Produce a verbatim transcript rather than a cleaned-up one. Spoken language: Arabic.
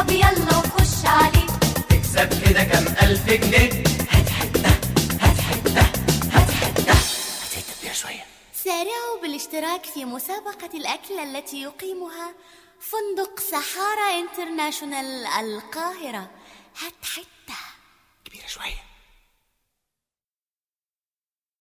طب يلا وخش عليه، تكسب كده كام ألف جنيه. هات حتة هات حتة هات حتة هات حتة شوية. سارعوا بالاشتراك في مسابقة الأكل التي يقيمها فندق سحارى انترناشونال القاهرة. هات حتة كبيرة شوية.